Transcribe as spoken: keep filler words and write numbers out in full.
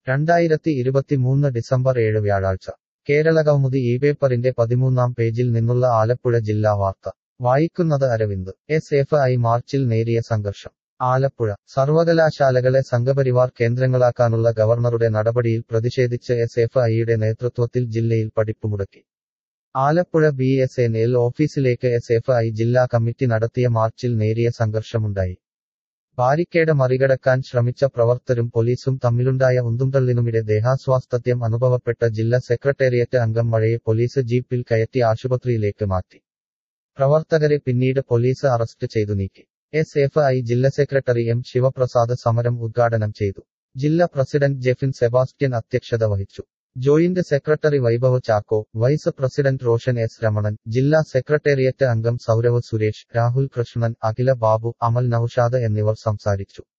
രണ്ടായിരത്തി ഇരുപത്തിമൂന്ന് ഡിസംബർ ഏഴ് വ്യാഴാഴ്ച കേരളകൗമുദി ഈ പേപ്പറിന്റെ പതിമൂന്നാം പേജിൽ നിന്നുള്ള ആലപ്പുഴ ജില്ലാ വാർത്ത വായിക്കുന്നത് അരവിന്ദ്. എസ് എഫ് ഐ മാർച്ചിൽ നേരിയ സംഘർഷം. ആലപ്പുഴ സർവകലാശാലകളെ സംഘപരിവാർ കേന്ദ്രങ്ങളാക്കാനുള്ള ഗവർണറുടെ നടപടിയിൽ പ്രതിഷേധിച്ച് എസ് എഫ് ഐയുടെ നേതൃത്വത്തിൽ ജില്ലയിൽ പഠിപ്പുമുടക്കി. Alappuzha B S N L ഓഫീസിലേക്ക് എസ് എഫ് ഐ ജില്ലാ കമ്മിറ്റി നടത്തിയ മാർച്ചിൽ നേരിയ സംഘർഷമുണ്ടായി. ബാരിക്കേഡ് മറികടക്കാൻ ശ്രമിച്ച പ്രവർത്തകരും പോലീസും തമ്മിലുണ്ടായ ഉന്തുംതള്ളിനുമിടെ ദേഹാസ്വാസ്ഥ്യം അനുഭവപ്പെട്ട ജില്ലാ സെക്രട്ടേറിയറ്റ് അംഗം മഴയെ പോലീസ് ജീപ്പിൽ കയറ്റി ആശുപത്രിയിലേക്ക് മാറ്റി. പ്രവർത്തകരെ പിന്നീട് പോലീസ് അറസ്റ്റ് ചെയ്തു നീക്കി. എസ് എഫ് ഐ ജില്ലാ സെക്രട്ടറി എം ശിവപ്രസാദ് സമരം ഉദ്ഘാടനം ചെയ്തു. ജില്ലാ പ്രസിഡന്റ് ജെഫിൻ സെബാസ്റ്റ്യൻ അധ്യക്ഷത വഹിച്ചു. Joint secretary Vaibhav Chacko, vice president Roshan S Ramanan, ജില്ലാ സെക്രട്ടേറിയറ്റ് അംഗം സൗരവ് സുരേഷ്, രാഹുൽ കൃഷ്ണൻ, അഖില ബാബു, അമൽ നൌഷാദ് എന്നിവർ സംസാരിച്ചു.